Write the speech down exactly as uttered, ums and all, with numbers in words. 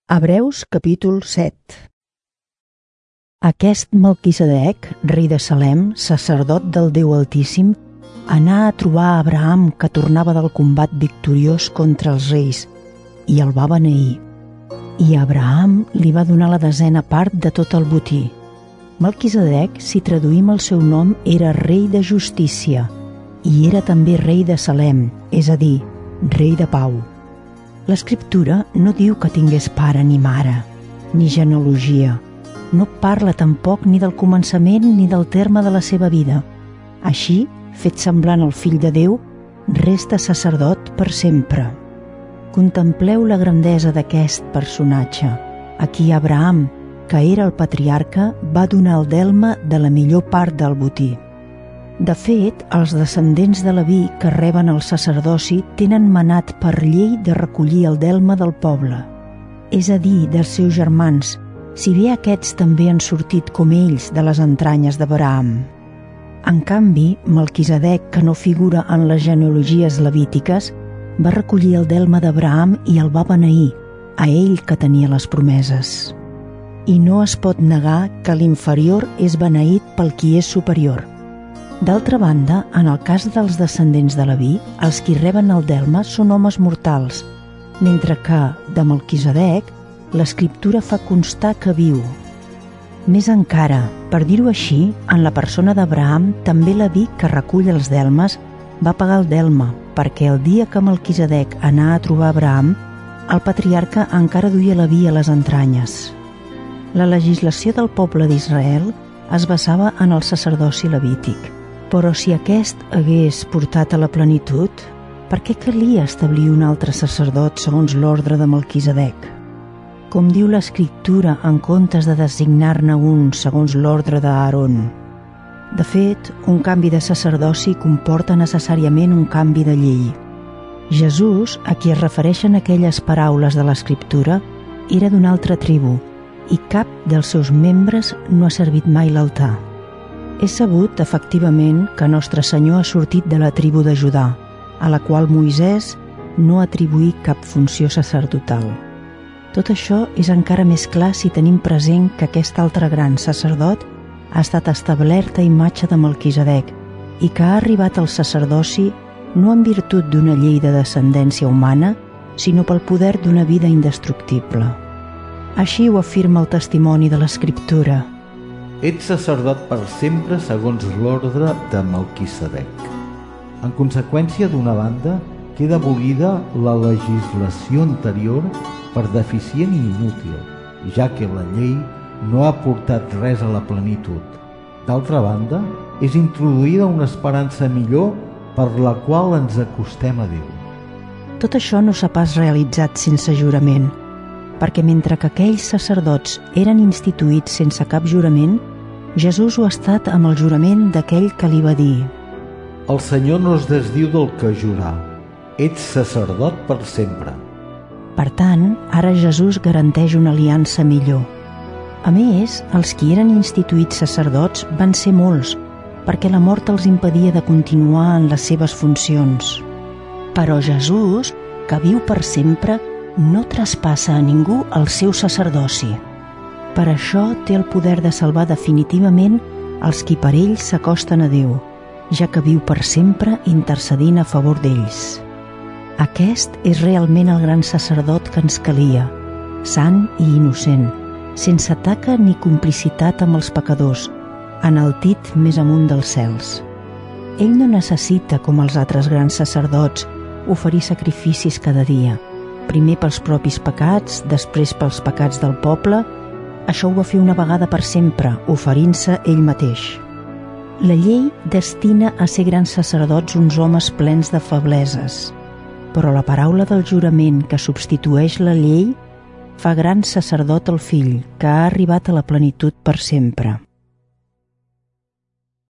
Hebreus capítol set. Aquest Melquisedec, rei de Salem, sacerdot del Déu Altíssim, anà a trobar a Abraham, que tornava del combat victoriós contra els reis, i el va beneir. I Abraham li va donar la desena part de tot el botí. Melquisedec, si traduïm el seu nom, era rei de justícia, i era també rei de Salem, és a dir, rei de pau. L'Escriptura no diu que tingués pare ni mare, ni genealogia. No parla tampoc ni del començament ni del terme de la seva vida. Així, fet semblant al Fill de Déu, resta sacerdot per sempre. Contempleu la grandesa d'aquest personatge, a qui Abraham, que era el patriarca, va donar el delme de la millor part del botí. De fet, els descendents de Leví que reben el sacerdoci tenen manat per llei de recollir el delme del poble, és a dir, dels seus germans, si bé aquests també han sortit com ells de les entranyes d'Abraham. En canvi, Melquisedec, que no figura en les genealogies levítiques, va recollir el delme d'Abraham i el va beneir, a ell que tenia les promeses. I no es pot negar que l'inferior és beneït pel qui és superior. D'altra banda, en el cas dels descendents de Leví, els qui reben el delme són homes mortals, mentre que, de Melquisedec, l'Escriptura fa constar que viu. Més encara, per dir-ho així, en la persona d'Abraham, també Leví, que recull els delmes, va pagar el delme, perquè el dia que Melquisedec anà a trobar Abraham, el patriarca encara duia Leví a les entranyes. La legislació del poble d'Israel es basava en el sacerdoci levític. Però si aquest hagués portat a la plenitud, per què calia establir un altre sacerdot segons l'ordre de Melquisedec? Com diu l'Escriptura, en comptes de designar-ne un segons l'ordre d'Aaron. De fet, un canvi de sacerdoci comporta necessàriament un canvi de llei. Jesús, a qui es refereixen aquelles paraules de l'Escriptura, era d'una altra tribu, i cap dels seus membres no ha servit mai l'altar. És sabut, efectivament, que Nostre Senyor ha sortit de la tribu de Judà, a la qual Moisès no atribuí cap funció sacerdotal. Tot això és encara més clar si tenim present que aquest altre gran sacerdot ha estat establert a imatge de Melquisedec i que ha arribat al sacerdoci no en virtut d'una llei de descendència humana, sinó pel poder d'una vida indestructible. Així ho afirma el testimoni de l'Escriptura. Ets sacerdot per sempre segons l'ordre de Melquisedec. En conseqüència, d'una banda, queda abolida la legislació anterior per deficient i inútil, ja que la llei no ha portat res a la plenitud. D'altra banda, és introduïda una esperança millor per la qual ens acostem a Déu. Tot això no s'ha pas realitzat sense jurament, perquè mentre que aquells sacerdots eren instituïts sense cap jurament, Jesús ho ha estat amb el jurament d'aquell que li va dir: El Senyor no es desdiu del que jurà, ets sacerdot per sempre. Per tant, ara Jesús garanteix una aliança millor. A més, els qui eren instituïts sacerdots van ser molts, perquè la mort els impedia de continuar en les seves funcions. Però Jesús, que viu per sempre, no traspassa a ningú el seu sacerdoci. Per això té el poder de salvar definitivament els qui per ell s'acosten a Déu, ja que viu per sempre intercedint a favor d'ells. Aquest és realment el gran sacerdot que ens calia, sant i innocent, sense taca ni complicitat amb els pecadors, enaltit més amunt dels cels. Ell no necessita, com els altres grans sacerdots, oferir sacrificis cada dia, primer pels propis pecats, després pels pecats del poble. Això ho va fer una vegada per sempre, oferint-se ell mateix. La llei destina a ser grans sacerdots uns homes plens de febleses, però la paraula del jurament que substitueix la llei fa gran sacerdot el Fill, que ha arribat a la plenitud per sempre.